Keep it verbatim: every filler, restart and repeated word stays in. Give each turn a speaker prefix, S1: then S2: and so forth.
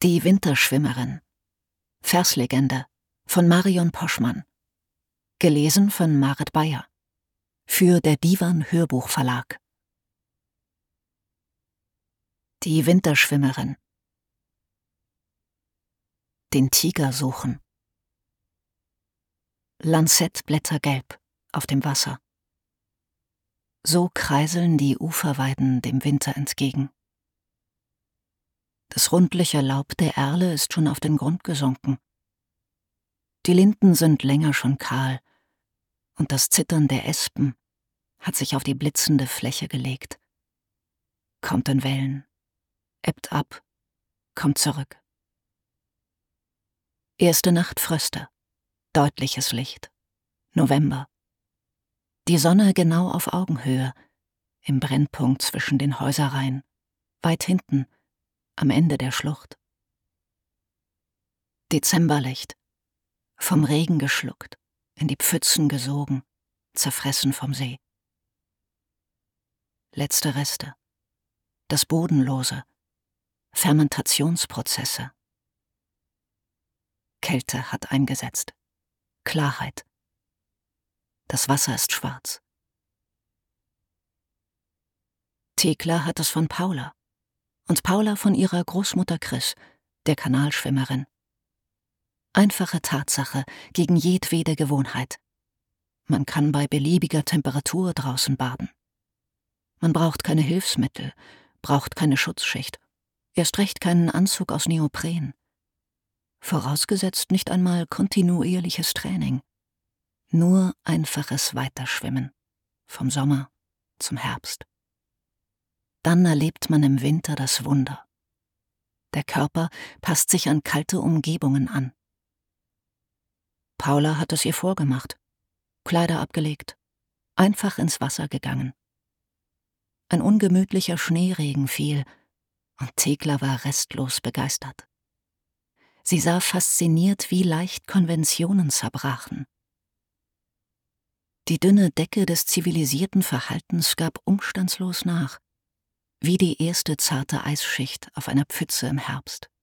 S1: Die Winterschwimmerin. Verslegende von Marion Poschmann. Gelesen von Marit Beyer. Für der Divan Hörbuchverlag. Die Winterschwimmerin. Den Tiger suchen. Lanzettblätter gelb auf dem Wasser. So kreiseln die Uferweiden dem Winter entgegen. Das rundliche Laub der Erle ist schon auf den Grund gesunken. Die Linden sind länger schon kahl, und das Zittern der Espen hat sich auf die blitzende Fläche gelegt. Kommt in Wellen, ebbt ab, kommt zurück. Erste Nacht Fröste, deutliches Licht, November. Die Sonne genau auf Augenhöhe, im Brennpunkt zwischen den Häuserreihen, weit hinten, am Ende der Schlucht. Dezemberlicht, vom Regen geschluckt, in die Pfützen gesogen, zerfressen vom See. Letzte Reste, das Bodenlose, Fermentationsprozesse. Kälte hat eingesetzt, Klarheit. Das Wasser ist schwarz. Thekla hat es von Paula und Paula von ihrer Großmutter Chris, der Kanalschwimmerin. Einfache Tatsache gegen jedwede Gewohnheit. Man kann bei beliebiger Temperatur draußen baden. Man braucht keine Hilfsmittel, braucht keine Schutzschicht, erst recht keinen Anzug aus Neopren. Vorausgesetzt nicht einmal kontinuierliches Training. Nur einfaches Weiterschwimmen, vom Sommer zum Herbst. Dann erlebt man im Winter das Wunder. Der Körper passt sich an kalte Umgebungen an. Paula hat es ihr vorgemacht, Kleider abgelegt, einfach ins Wasser gegangen. Ein ungemütlicher Schneeregen fiel, und Thekla war restlos begeistert. Sie sah fasziniert, wie leicht Konventionen zerbrachen. Die dünne Decke des zivilisierten Verhaltens gab umstandslos nach, wie die erste zarte Eisschicht auf einer Pfütze im Herbst.